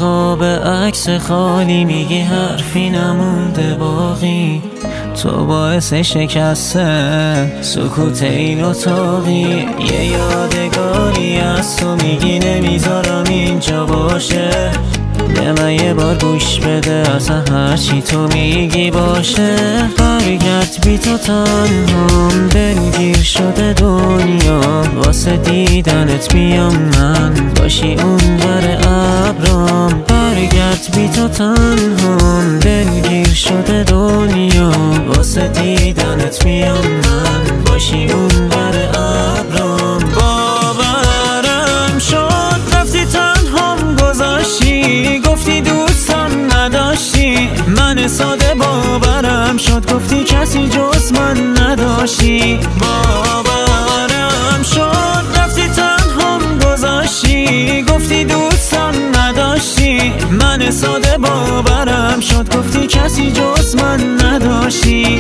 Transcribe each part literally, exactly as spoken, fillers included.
قاب عکس خالی میگی حرفی نمونده باقی، تو باعث شکسته سکوت این اتاقی. یه یادگاری از تو میگی نمیذارم اینجا باشه، به من یه بار گوش بده اصلا هرچی تو میگی باشه. برگرد بی تو تنهام، دلگیر شده دنیا، واسه دیدنت بیام من باشی اون ور ابرام. برگرد بی تو تنهام، دلگیر شده دنیا، واسه دیدنت بیام من باشی اون ور ابرام. باورم شد رفتی تنهام گذاشتی، گفتی دوستم نداشتی، من ساده باورم شد گفتی کسی جز من نداشتی. باورم شد رفتی تنهام گذاشتی، گفتی دوستم نداشتی، من ساده باورم شد گفتی کسی جز من نداشتی.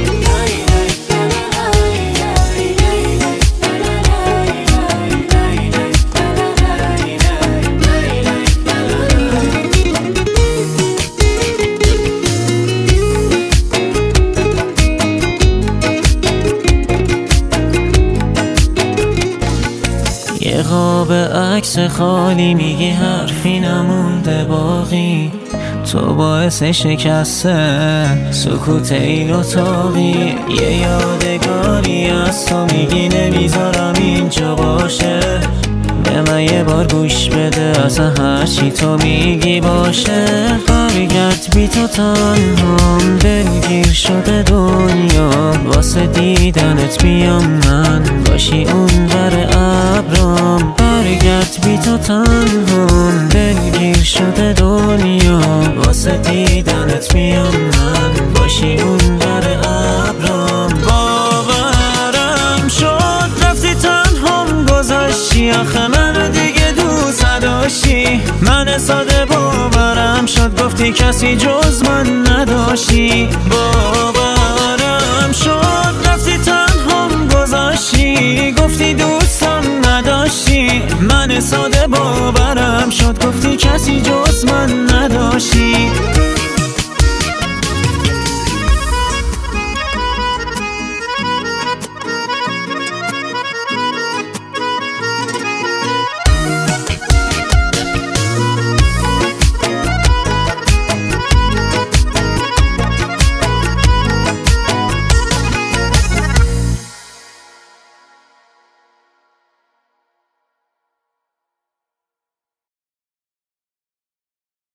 یه قاب عکس خالی میگی حرفی نمونده باقی، تو باعث شکسته سکوت این اتاقی. یه یادگاری از تو میگی نمیذارم اینجا باشه، به من یه بار گوش بده اصلا هرچی تو میگی باشه. برگرد بی تو تنهام، دلگیر شده دنیا، واسه دیدنت بیام من باشی اون ور ابرام. برگرد بی تو تنهام، دلگیر شده دنیا، واسه دیدنت بیام من باشی اون ور ابرام. باورم شد رفتی تنهام گذاشتی، آخه من دیگه دوست نداشتی، من ساده باورم شد گفتی کسی جز من نداشتی. باورم شد رفتی تنهام گذاشتی، گفتی دوستم نداشتی، من ساده باورم شد گفتی کسی جز من نداشتی.